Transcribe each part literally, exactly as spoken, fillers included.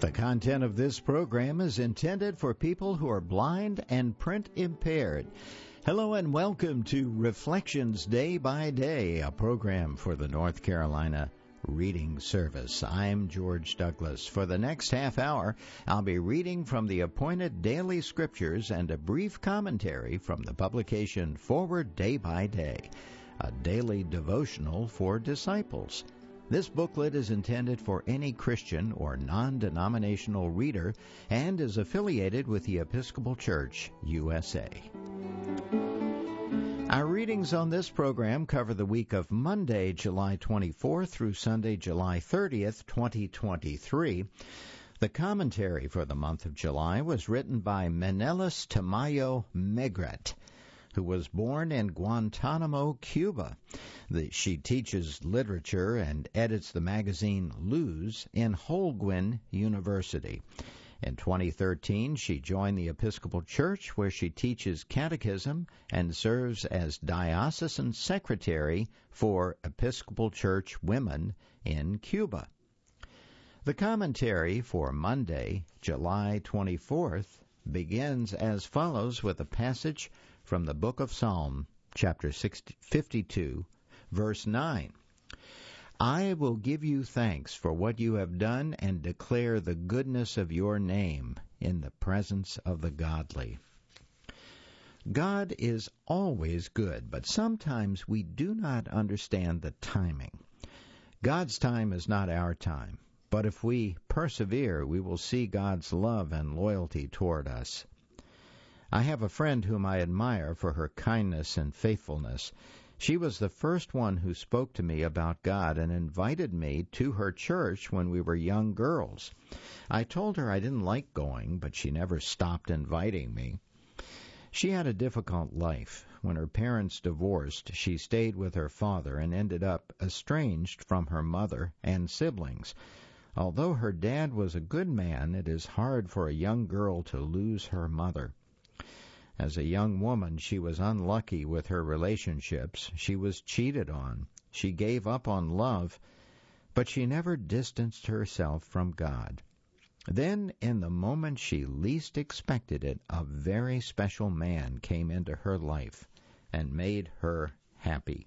The content of this program is intended for people who are blind and print impaired. Hello and welcome to Reflections Day by Day, a program for the North Carolina Reading Service. I'm George Douglas. For the next half hour, I'll be reading from the appointed daily scriptures and a brief commentary from the publication Forward Day by Day, a daily devotional for disciples. This booklet is intended for any Christian or non-denominational reader and is affiliated with the Episcopal Church, U S A. Our readings on this program cover the week of Monday, July twenty-fourth through Sunday, July thirtieth, twenty twenty-three. The commentary for the month of July was written by Menelas Tamayo Megret, who was born in Guantanamo, Cuba. The, she teaches literature and edits the magazine Luz in Holguin University. In twenty thirteen, she joined the Episcopal Church, where she teaches catechism and serves as diocesan secretary for Episcopal Church Women in Cuba. The commentary for Monday, July twenty-fourth, begins as follows with a passage from the book of Psalm, chapter fifty-two, verse nine. I will give you thanks for what you have done and declare the goodness of your name in the presence of the godly. God is always good, but sometimes we do not understand the timing. God's time is not our time, but if we persevere, we will see God's love and loyalty toward us. I have a friend whom I admire for her kindness and faithfulness. She was the first one who spoke to me about God and invited me to her church when we were young girls. I told her I didn't like going, but she never stopped inviting me. She had a difficult life. When her parents divorced, she stayed with her father and ended up estranged from her mother and siblings. Although her dad was a good man, it is hard for a young girl to lose her mother. As a young woman, she was unlucky with her relationships. She was cheated on. She gave up on love, but she never distanced herself from God. Then, in the moment she least expected it, a very special man came into her life and made her happy.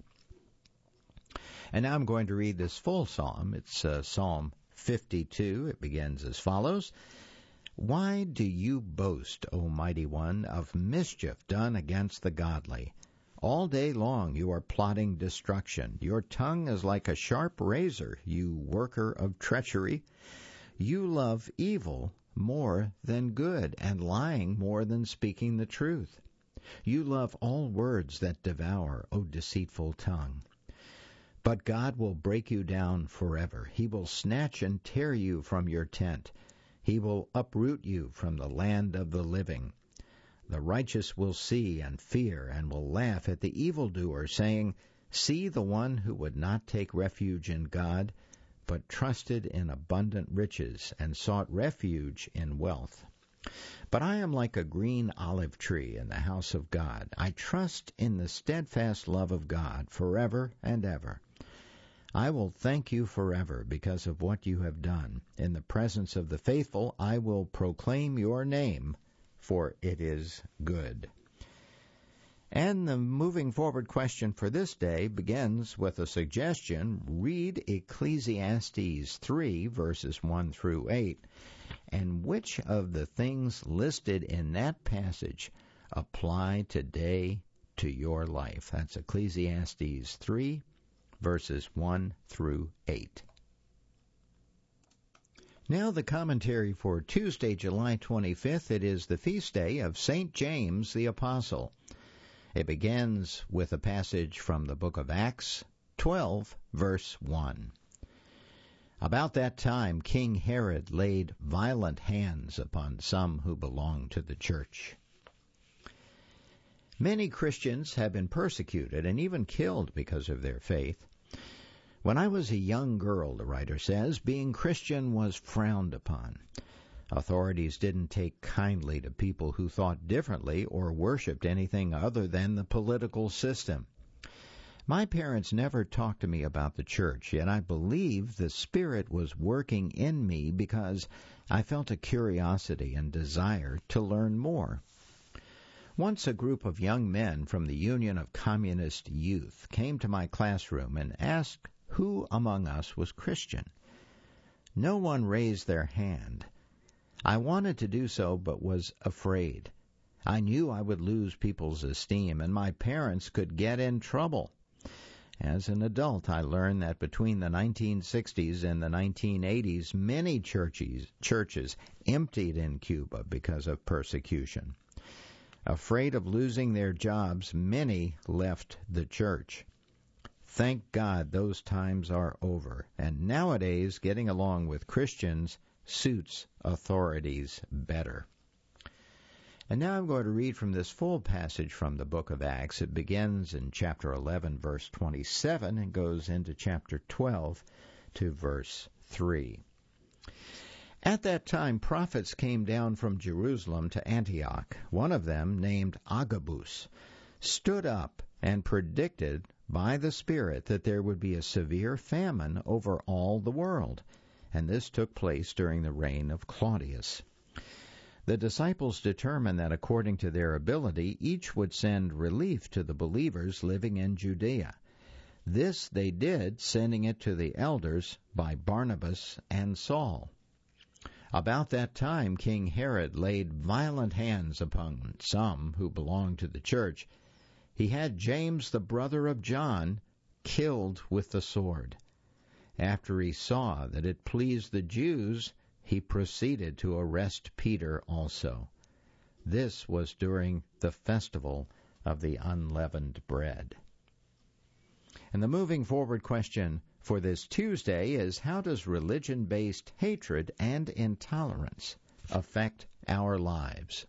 And now I'm going to read this full psalm. It's uh, Psalm fifty-two. It begins as follows. Why do you boast, O mighty one, of mischief done against the godly? All day long you are plotting destruction. Your tongue is like a sharp razor, you worker of treachery. You love evil more than good, and lying more than speaking the truth. You love all words that devour, O deceitful tongue. But God will break you down forever. He will snatch and tear you from your tent. He will uproot you from the land of the living. The righteous will see and fear and will laugh at the evildoer, saying, See the one who would not take refuge in God, but trusted in abundant riches and sought refuge in wealth. But I am like a green olive tree in the house of God. I trust in the steadfast love of God forever and ever. I will thank you forever because of what you have done. In the presence of the faithful, I will proclaim your name, for it is good. And the moving forward question for this day begins with a suggestion. Read Ecclesiastes three, verses one through eight. And which of the things listed in that passage apply today to your life? That's Ecclesiastes three, verses one through eight. Now the commentary for Tuesday, July twenty-fifth. It is the feast day of Saint James the Apostle. It begins with a passage from the book of Acts twelve, verse one. About that time King Herod laid violent hands upon some who belonged to the church. Many Christians have been persecuted and even killed because of their faith. When I was a young girl, the writer says, being Christian was frowned upon. Authorities didn't take kindly to people who thought differently or worshipped anything other than the political system. My parents never talked to me about the church, yet I believe the Spirit was working in me because I felt a curiosity and desire to learn more. Once a group of young men from the Union of Communist Youth came to my classroom and asked who among us was Christian. No one raised their hand. I wanted to do so, but was afraid. I knew I would lose people's esteem, and my parents could get in trouble. As an adult, I learned that between the nineteen sixties and the nineteen eighties, many churches, churches emptied in Cuba because of persecution. Afraid of losing their jobs, many left the church. Thank God those times are over, and nowadays getting along with Christians suits authorities better. And now I'm going to read from this full passage from the book of Acts. It begins in chapter eleven, verse twenty-seven, and goes into chapter twelve to verse three. At that time, prophets came down from Jerusalem to Antioch. One of them, named Agabus, stood up and predicted by the Spirit that there would be a severe famine over all the world, and this took place during the reign of Claudius. The disciples determined that according to their ability, each would send relief to the believers living in Judea. This they did, sending it to the elders by Barnabas and Saul. About that time, King Herod laid violent hands upon some who belonged to the church. He had James, the brother of John, killed with the sword. After he saw that it pleased the Jews, he proceeded to arrest Peter also. This was during the festival of the unleavened bread. And the moving forward question for this Tuesday is, how does religion-based hatred and intolerance affect our lives?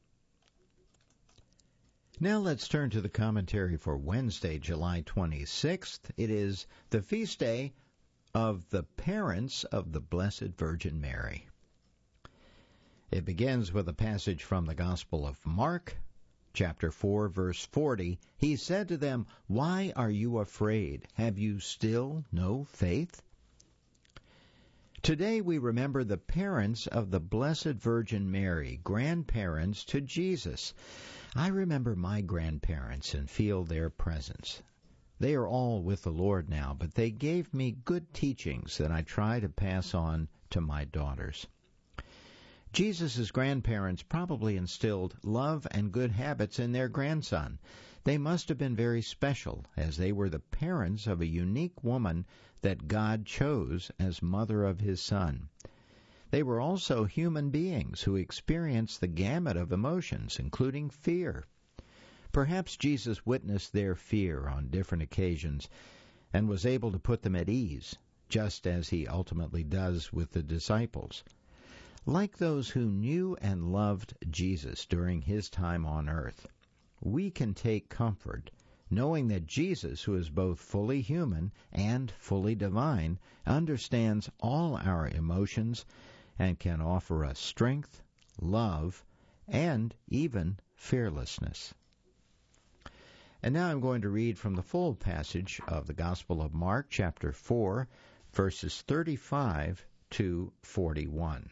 Now let's turn to the commentary for Wednesday, July twenty-sixth. It is the feast day of the parents of the Blessed Virgin Mary. It begins with a passage from the Gospel of Mark, chapter four, verse forty. He said to them, "Why are you afraid? Have you still no faith?" Today we remember the parents of the Blessed Virgin Mary, grandparents to Jesus. I remember my grandparents and feel their presence. They are all with the Lord now, but they gave me good teachings that I try to pass on to my daughters. Jesus' grandparents probably instilled love and good habits in their grandson. They must have been very special, as they were the parents of a unique woman that God chose as mother of his son. They were also human beings who experienced the gamut of emotions, including fear. Perhaps Jesus witnessed their fear on different occasions and was able to put them at ease, just as he ultimately does with the disciples. Like those who knew and loved Jesus during his time on earth, we can take comfort knowing that Jesus, who is both fully human and fully divine, understands all our emotions and can offer us strength, love, and even fearlessness. And now I'm going to read from the full passage of the Gospel of Mark, chapter four, verses thirty-five to forty-one.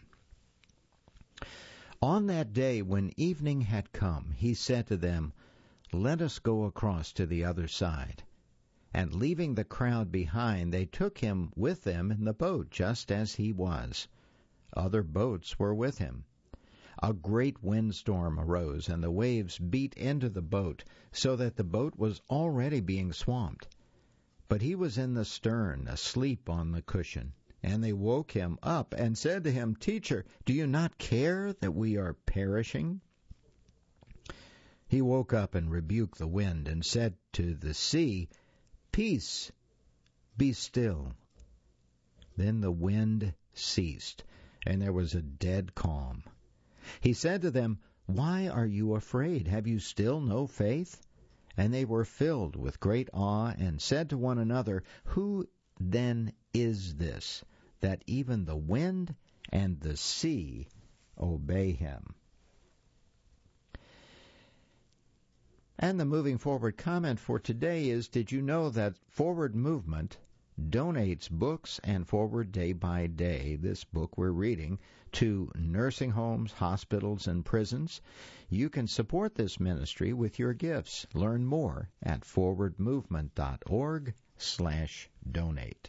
On that day when evening had come, he said to them, "Let us go across to the other side." And leaving the crowd behind, they took him with them in the boat, just as he was. Other boats were with him. A great windstorm arose, and the waves beat into the boat, so that the boat was already being swamped. But he was in the stern, asleep on the cushion. And they woke him up and said to him, "Teacher, do you not care that we are perishing?" He woke up and rebuked the wind and said to the sea, "Peace, be still." Then the wind ceased, and there was a dead calm. He said to them, "Why are you afraid? Have you still no faith?" And they were filled with great awe and said to one another, "Who then is this, that even the wind and the sea obey him?" And the moving forward comment for today is, did you know that Forward Movement donates books and Forward Day by Day, this book we're reading, to nursing homes, hospitals, and prisons? You can support this ministry with your gifts. Learn more at forwardmovement.org slash donate.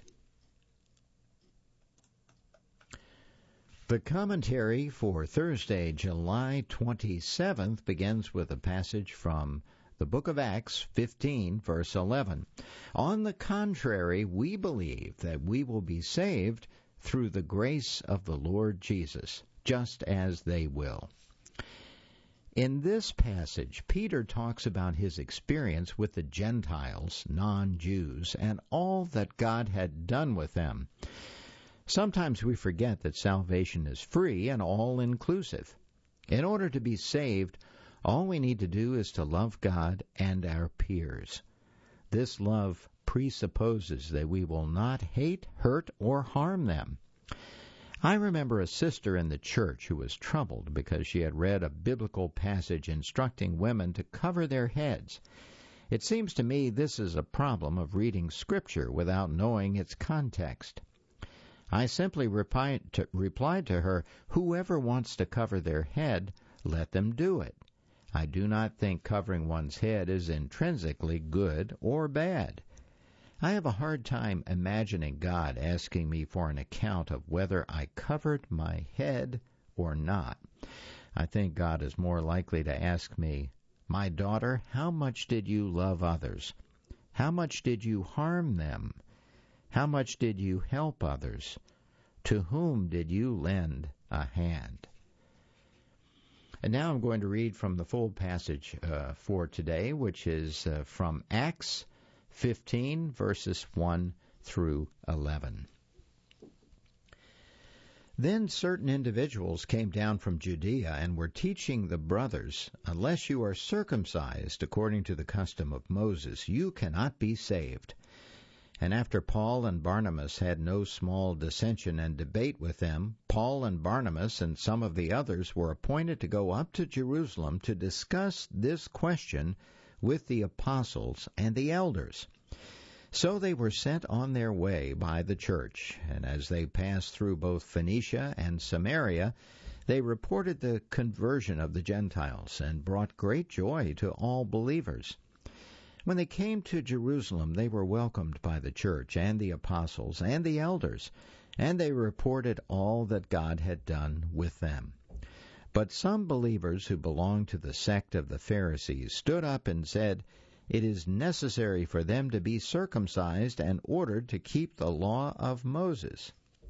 The commentary for Thursday, July twenty-seventh, begins with a passage from the book of Acts fifteen, verse eleven. On the contrary, we believe that we will be saved through the grace of the Lord Jesus, just as they will. In this passage, Peter talks about his experience with the Gentiles, non-Jews, and all that God had done with them. Sometimes we forget that salvation is free and all-inclusive. In order to be saved, all we need to do is to love God and our peers. This love presupposes that we will not hate, hurt, or harm them. I remember a sister in the church who was troubled because she had read a biblical passage instructing women to cover their heads. It seems to me this is a problem of reading Scripture without knowing its context. I simply replied to, replied to her, whoever wants to cover their head, let them do it. I do not think covering one's head is intrinsically good or bad. I have a hard time imagining God asking me for an account of whether I covered my head or not. I think God is more likely to ask me, my daughter, how much did you love others? How much did you harm them? How much did you help others? To whom did you lend a hand? And now I'm going to read from the full passage uh, for today, which is uh, from Acts fifteen, verses one through eleven. Then certain individuals came down from Judea and were teaching the brothers, unless you are circumcised according to the custom of Moses, you cannot be saved. And after Paul and Barnabas had no small dissension and debate with them, Paul and Barnabas and some of the others were appointed to go up to Jerusalem to discuss this question with the apostles and the elders. So they were sent on their way by the church, and as they passed through both Phoenicia and Samaria, they reported the conversion of the Gentiles and brought great joy to all believers. When they came to Jerusalem, they were welcomed by the church and the apostles and the elders, and they reported all that God had done with them. But some believers who belonged to the sect of the Pharisees stood up and said, it is necessary for them to be circumcised and ordered to keep the law of Moses.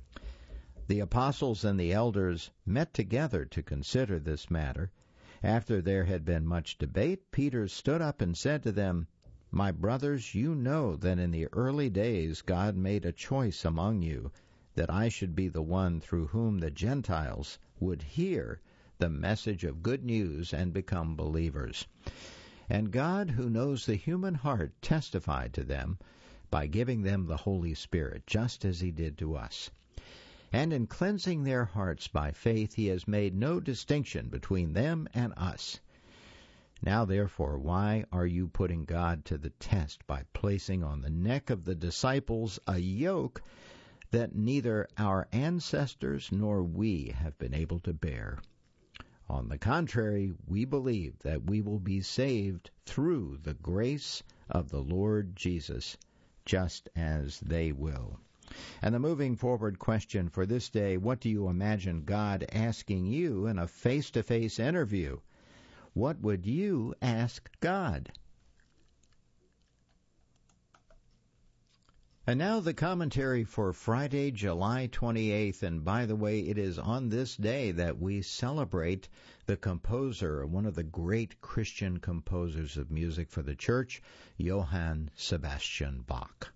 The apostles and the elders met together to consider this matter. After there had been much debate, Peter stood up and said to them, my brothers, you know that in the early days God made a choice among you, that I should be the one through whom the Gentiles would hear the message of good news and become believers. And God, who knows the human heart, testified to them by giving them the Holy Spirit, just as he did to us. And in cleansing their hearts by faith, he has made no distinction between them and us. Now, therefore, why are you putting God to the test by placing on the neck of the disciples a yoke that neither our ancestors nor we have been able to bear? On the contrary, we believe that we will be saved through the grace of the Lord Jesus, just as they will. And the moving forward question for this day, what do you imagine God asking you in a face-to-face interview? What would you ask God? And now the commentary for Friday, July twenty-eighth. And by the way, it is on this day that we celebrate the composer, one of the great Christian composers of music for the church, Johann Sebastian Bach.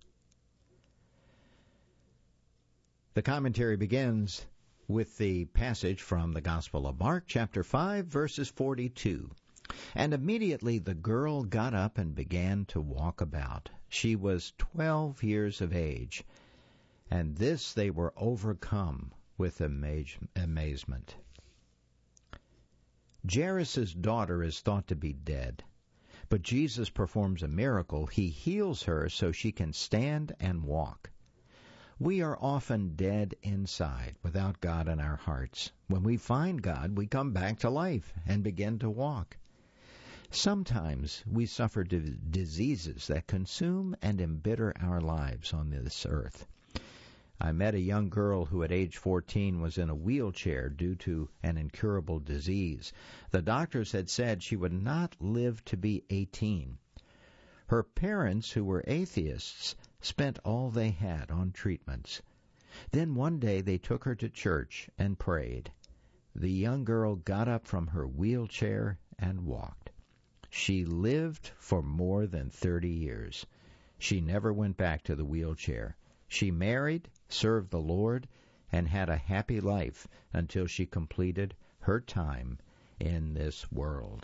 The commentary begins with the passage from the Gospel of Mark, chapter five, verses forty-two. And immediately the girl got up and began to walk about. She was twelve years of age. And this they were overcome with amaz- amazement. Jairus' daughter is thought to be dead. But Jesus performs a miracle. He heals her so she can stand and walk. We are often dead inside without God in our hearts. When we find God, we come back to life and begin to walk. Sometimes we suffer d- diseases that consume and embitter our lives on this earth. I met a young girl who at age fourteen was in a wheelchair due to an incurable disease. The doctors had said she would not live to be eighteen. Her parents, who were atheists, spent all they had on treatments. Then one day they took her to church and prayed. The young girl got up from her wheelchair and walked. She lived for more than thirty years. She never went back to the wheelchair. She married, served the Lord, and had a happy life until she completed her time in this world.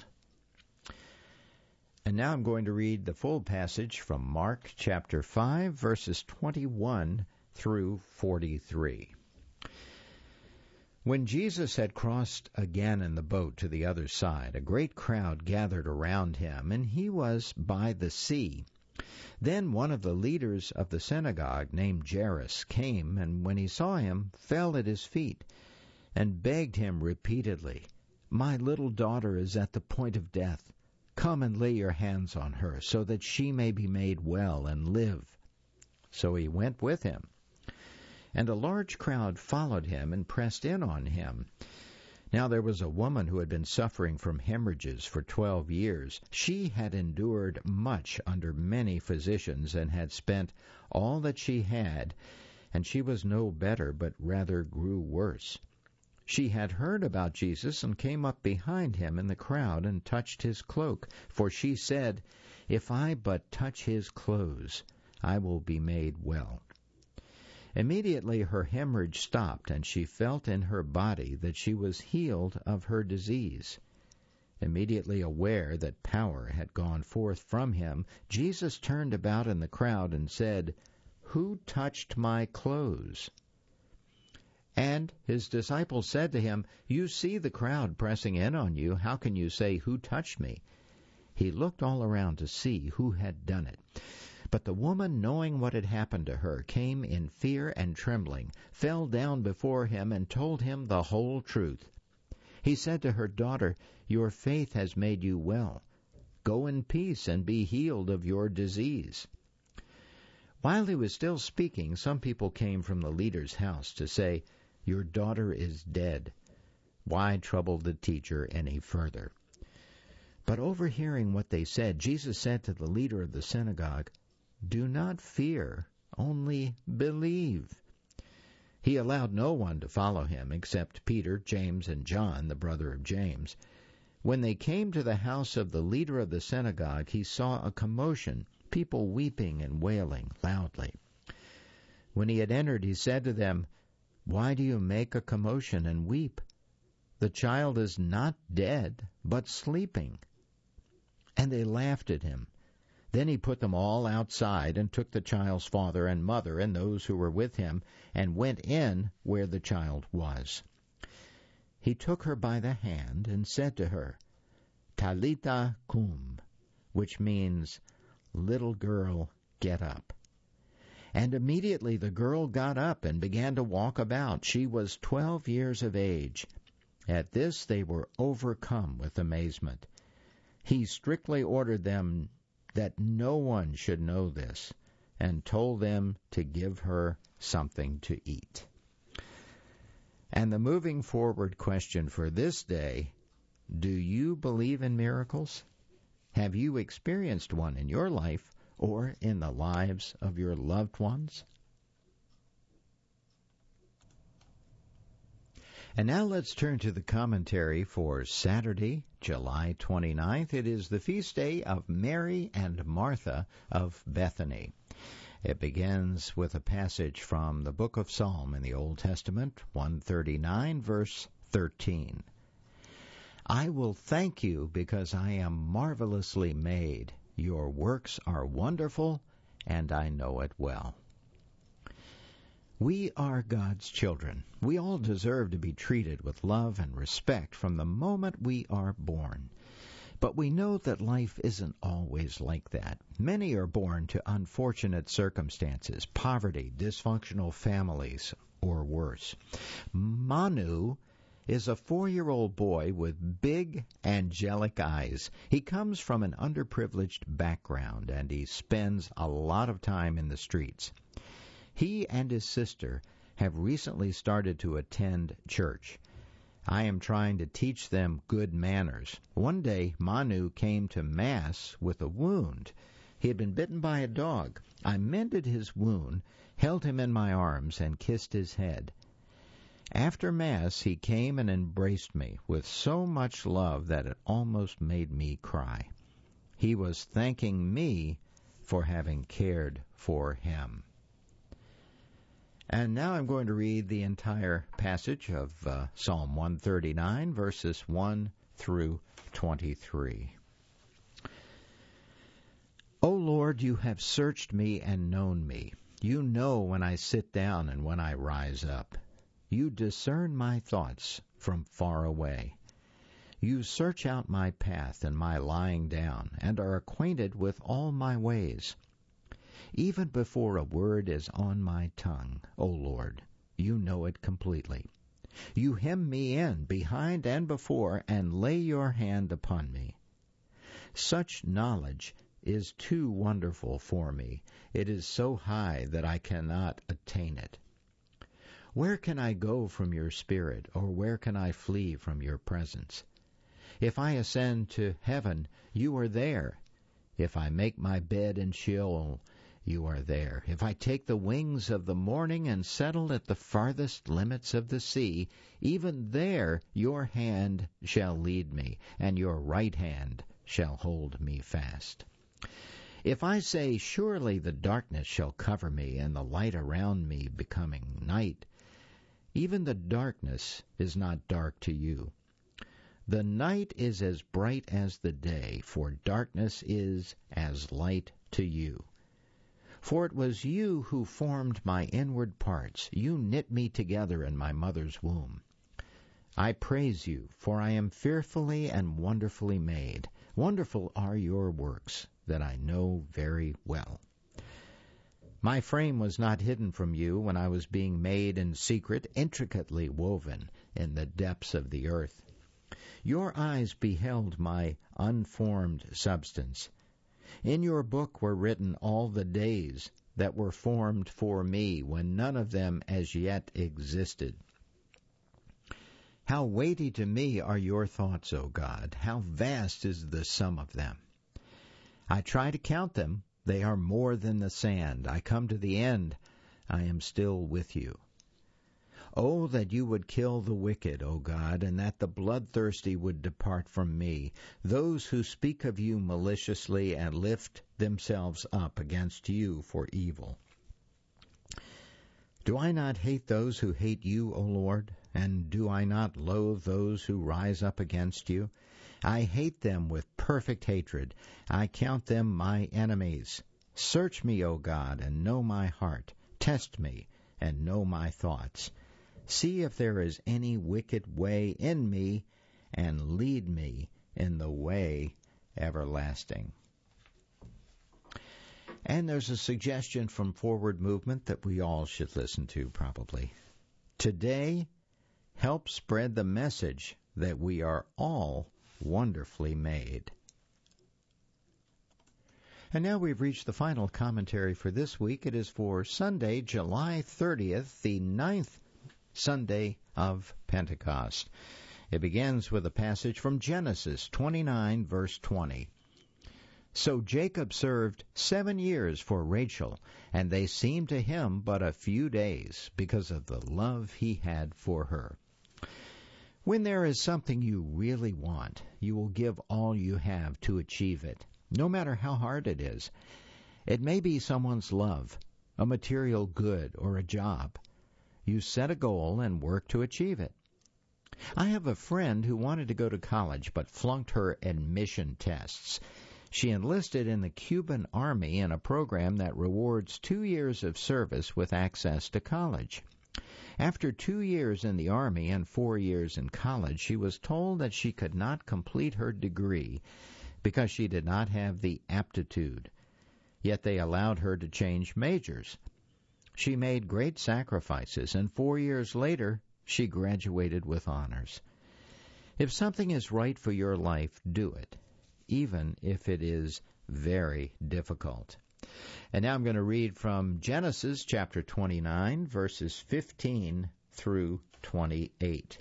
And now I'm going to read the full passage from Mark chapter five, verses twenty-one through forty-three. When Jesus had crossed again in the boat to the other side, a great crowd gathered around him, and he was by the sea. Then one of the leaders of the synagogue, named Jairus, came, and when he saw him, fell at his feet, and begged him repeatedly, "My little daughter is at the point of death. Come and lay your hands on her, so that she may be made well and live." So he went with him. And a large crowd followed him and pressed in on him. Now there was a woman who had been suffering from hemorrhages for twelve years. She had endured much under many physicians and had spent all that she had, and she was no better, but rather grew worse. She had heard about Jesus and came up behind him in the crowd and touched his cloak, for she said, "If I but touch his clothes, I will be made well." Immediately her hemorrhage stopped, and she felt in her body that she was healed of her disease. Immediately aware that power had gone forth from him, Jesus turned about in the crowd and said, "Who touched my clothes?" And his disciples said to him, "You see the crowd pressing in on you. How can you say, 'Who touched me?'" He looked all around to see who had done it. But the woman, knowing what had happened to her, came in fear and trembling, fell down before him, and told him the whole truth. He said to her, "Daughter, your faith has made you well. Go in peace and be healed of your disease." While he was still speaking, some people came from the leader's house to say, "Your daughter is dead. Why trouble the teacher any further?" But overhearing what they said, Jesus said to the leader of the synagogue, "Do not fear, only believe." He allowed no one to follow him except Peter, James, and John, the brother of James. When they came to the house of the leader of the synagogue, he saw a commotion, people weeping and wailing loudly. When he had entered, he said to them, "Why do you make a commotion and weep? The child is not dead, but sleeping." And they laughed at him. Then he put them all outside and took the child's father and mother and those who were with him and went in where the child was. He took her by the hand and said to her, "Talitha cum," which means, "Little girl, get up." And immediately the girl got up and began to walk about. She was twelve years of age. At this they were overcome with amazement. He strictly ordered them that no one should know this, and told them to give her something to eat. And the moving forward question for this day, do you believe in miracles? Have you experienced one in your life or in the lives of your loved ones? And now let's turn to the commentary for Saturday, July twenty-ninth. It is the feast day of Mary and Martha of Bethany. It begins with a passage from the book of Psalm in the Old Testament, one thirty-nine, verse thirteen. "I will thank you because I am marvelously made. Your works are wonderful, and I know it well." We are God's children. We all deserve to be treated with love and respect from the moment we are born. But we know that life isn't always like that. Many are born to unfortunate circumstances, poverty, dysfunctional families, or worse. Manu is a four-year-old boy with big, angelic eyes. He comes from an underprivileged background, and he spends a lot of time in the streets. He and his sister have recently started to attend church. I am trying to teach them good manners. One day, Manu came to Mass with a wound. He had been bitten by a dog. I mended his wound, held him in my arms, and kissed his head. After Mass, he came and embraced me with so much love that it almost made me cry. He was thanking me for having cared for him. And now I'm going to read the entire passage of uh, Psalm one thirty-nine, verses one through twenty-three. O Lord, you have searched me and known me. You know when I sit down and when I rise up. You discern my thoughts from far away. You search out my path and my lying down, and are acquainted with all my ways. Even before a word is on my tongue, O Lord, you know it completely. You hem me in behind and before, and lay your hand upon me. Such knowledge is too wonderful for me. It is so high that I cannot attain it. Where can I go from your spirit, or where can I flee from your presence? If I ascend to heaven, you are there. If I make my bed in Sheol, you are there. If I take the wings of the morning and settle at the farthest limits of the sea, even there your hand shall lead me, and your right hand shall hold me fast. If I say, surely the darkness shall cover me, and the light around me becoming night, even the darkness is not dark to you. The night is as bright as the day, for darkness is as light to you. For it was you who formed my inward parts. You knit me together in my mother's womb. I praise you, for I am fearfully and wonderfully made. Wonderful are your works, that I know very well. My frame was not hidden from you when I was being made in secret, intricately woven in the depths of the earth. Your eyes beheld my unformed substance. In your book were written all the days that were formed for me, when none of them as yet existed. How weighty to me are your thoughts, O God! How vast is the sum of them! I try to count them. They are more than the sand. I come to the end. I am still with you. Oh, that you would kill the wicked, O God, and that the bloodthirsty would depart from me, those who speak of you maliciously and lift themselves up against you for evil. Do I not hate those who hate you, O Lord? And do I not loathe those who rise up against you? I hate them with perfect hatred. I count them my enemies. Search me, O God, and know my heart. Test me, and know my thoughts. See if there is any wicked way in me, and lead me in the way everlasting. And there's a suggestion from Forward Movement that we all should listen to, probably. Today, help spread the message that we are all wonderfully made. And now we've reached the final commentary for this week. It is for Sunday, July thirtieth, the ninth Sunday of Pentecost. It begins with a passage from Genesis twenty-nine, verse twenty. So Jacob served seven years for Rachel, and they seemed to him but a few days, because of the love he had for her. When there is something you really want, you will give all you have to achieve it, no matter how hard it is. It may be someone's love, a material good, or a job. You set a goal and work to achieve it. I have a friend who wanted to go to college but flunked her admission tests. She enlisted in the Cuban Army in a program that rewards two years of service with access to college. After two years in the Army and four years in college, she was told that she could not complete her degree because she did not have the aptitude. Yet they allowed her to change majors. She made great sacrifices, and four years later, she graduated with honors. If something is right for your life, do it, even if it is very difficult. And now I'm going to read from Genesis chapter twenty-nine, verses fifteen through twenty-eight.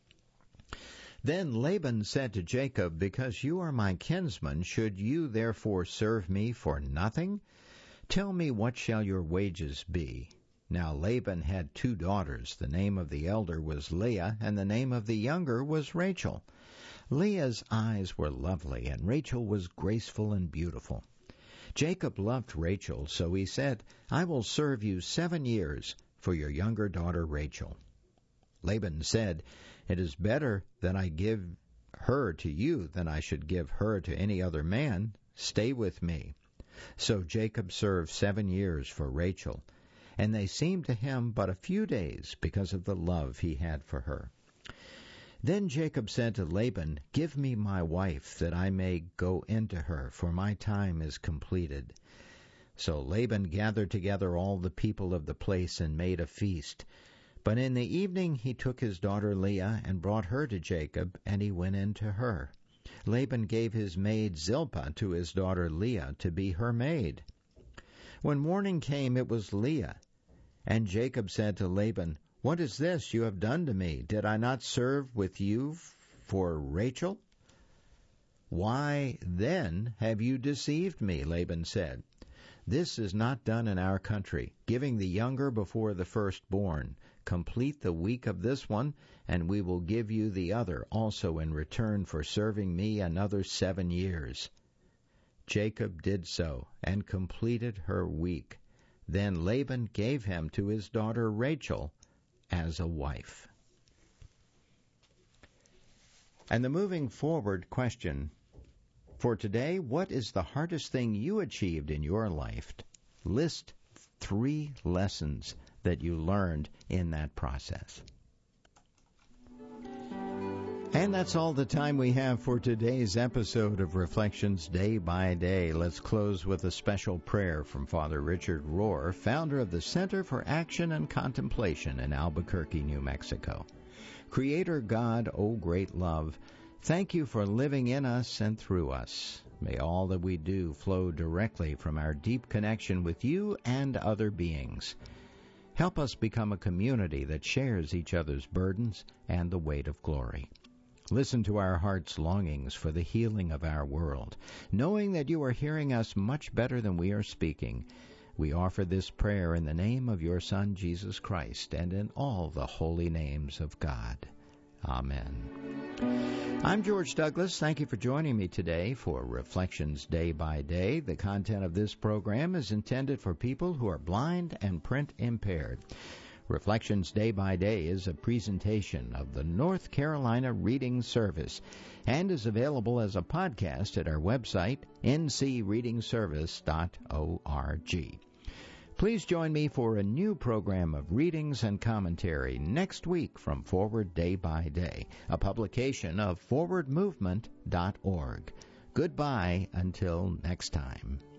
Then Laban said to Jacob, "Because you are my kinsman, should you therefore serve me for nothing? Tell me, what shall your wages be?" Now Laban had two daughters. The name of the elder was Leah, and the name of the younger was Rachel. Leah's eyes were lovely, and Rachel was graceful and beautiful. Jacob loved Rachel, so he said, "I will serve you seven years for your younger daughter Rachel." Laban said, "It is better that I give her to you than I should give her to any other man. Stay with me." So Jacob served seven years for Rachel, and they seemed to him but a few days because of the love he had for her. Then Jacob said to Laban, "Give me my wife, that I may go into her, for my time is completed." So Laban gathered together all the people of the place and made a feast. But in the evening he took his daughter Leah and brought her to Jacob, and he went in to her. Laban gave his maid Zilpah to his daughter Leah to be her maid. When morning came, it was Leah. And Jacob said to Laban, "What is this you have done to me? Did I not serve with you for Rachel?" "Why, then, have you deceived me?" Laban said. "This is not done in our country, giving the younger before the firstborn. Complete the week of this one, and we will give you the other also in return for serving me another seven years." Jacob did so, and completed her week. Then Laban gave him to his daughter Rachel as a wife. And the moving forward question for today: what is the hardest thing you achieved in your life? List three lessons that you learned in that process. And that's all the time we have for today's episode of Reflections Day by Day. Let's close with a special prayer from Father Richard Rohr, founder of the Center for Action and Contemplation in Albuquerque, New Mexico. Creator God, O great love, thank you for living in us and through us. May all that we do flow directly from our deep connection with you and other beings. Help us become a community that shares each other's burdens and the weight of glory. Listen to our heart's longings for the healing of our world. Knowing that you are hearing us much better than we are speaking, we offer this prayer in the name of your Son, Jesus Christ, and in all the holy names of God. Amen. I'm George Douglas. Thank you for joining me today for Reflections Day by Day. The content of this program is intended for people who are blind and print impaired. Reflections Day by Day is a presentation of the North Carolina Reading Service and is available as a podcast at our website, n c reading service dot org. Please join me for a new program of readings and commentary next week from Forward Day by Day, a publication of forward movement dot org. Goodbye until next time.